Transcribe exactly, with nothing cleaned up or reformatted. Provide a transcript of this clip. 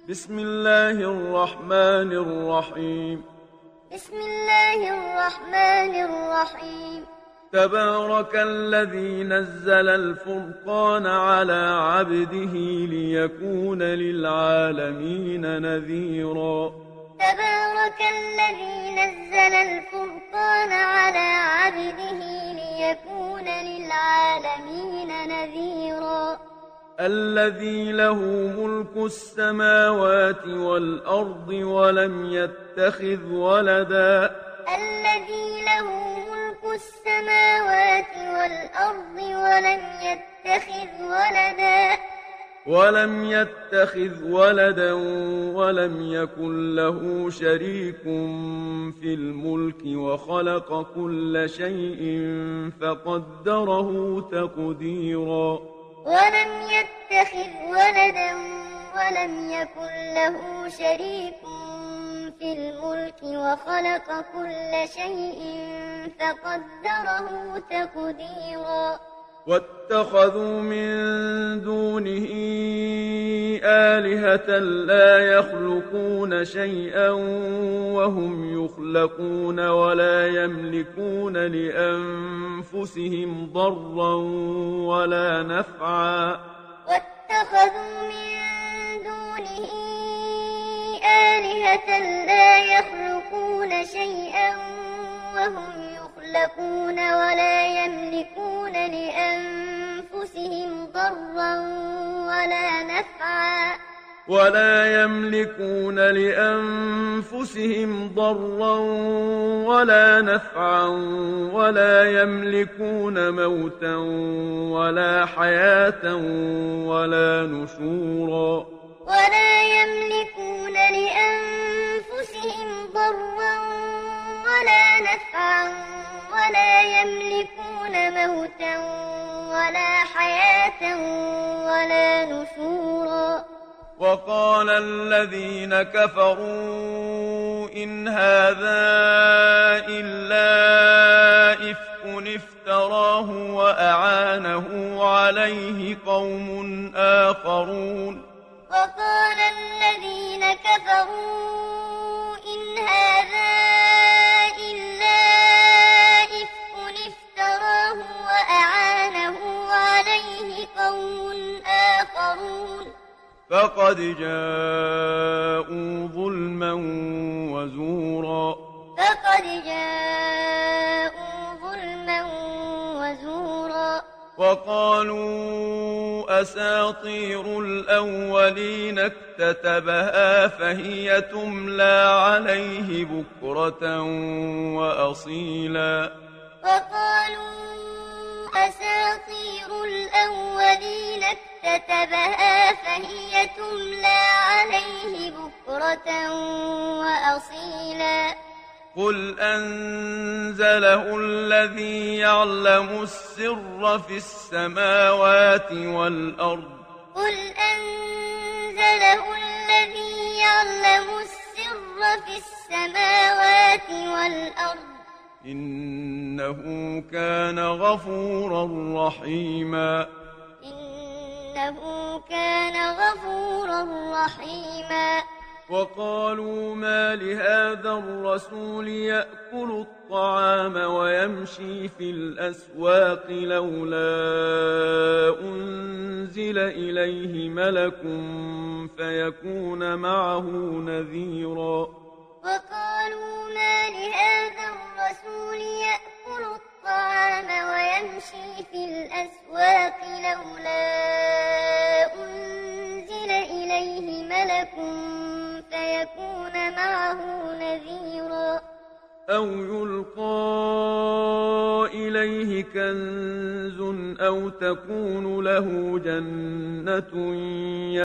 بسم الله الرحمن الرحيم بسم الله الرحمن الرحيم تبارك الذي نزل الفرقان على عبده ليكون للعالمين نذيرا تبارك الذي نزل الفرقان على عبده ليكون للعالمين نذيرا الذي له ملك السماوات والأرض ولم يتخذ ولدا الذي له ملك السماوات والأرض ولم يتخذ ولدا ولم يتخذ ولدا ولم يكن له شريك في الملك وخلق كل شيء فقدره تقديرا ولم يتخذ ولدا ولم يكن له شريك في الملك وخلق كل شيء فقدره تقديرا واتخذوا من دونه آلهة لا يخلقون شيئا وهم يخلقون ولا يملكون لأنفسهم ضرا ولا نفعا واتخذوا من دونه آلهة لا يخلقون شيئا وهم يخلقون ولا يملكون لأنفسهم ضرا ولا نفعا ولا يملكون لأنفسهم ضرا ولا نفعا ولا يملكون موتا ولا حياة ولا نشورا ولا يملكون لأنفسهم ضرا ولا نفعا ولا يملكون موتا ولا حياة ولا نشورا وقال الذين كفروا إن هذا إلا إفك افتراه وأعانه عليه قوم آخرون وقال الذين كفروا إن هذا إلا إفك افتراه وأعانه عليه قوم آخرون فقد جاءوا ظلما وزورا فقد جاءوا ظلما وزورا وقالوا أساطير الأولين اكتتبها فهي تملى عليه بكرة وأصيلا وقالوا أساطير الأولين اكتتبها فهي تملى عليه بكرة وأصيلا قل أنزله الذي يعلم السر في السماوات والأرض قل أنزله الذي يعلم السر في السماوات والأرض إنه كان غفورا رحيما إنه كان غفورا رحيما وقالوا ما لهذا الرسول يأكل الطعام ويمشي في الأسواق لولا أنزل إليه ملك فيكون معه نذيرا وقالوا ما لهذا الرسول يأكل الطعام ويمشي في الأسواق لولا أنزل إليه ملك فيكون معه نذيرا أو يلقى إليه كنز أو تكون له جنة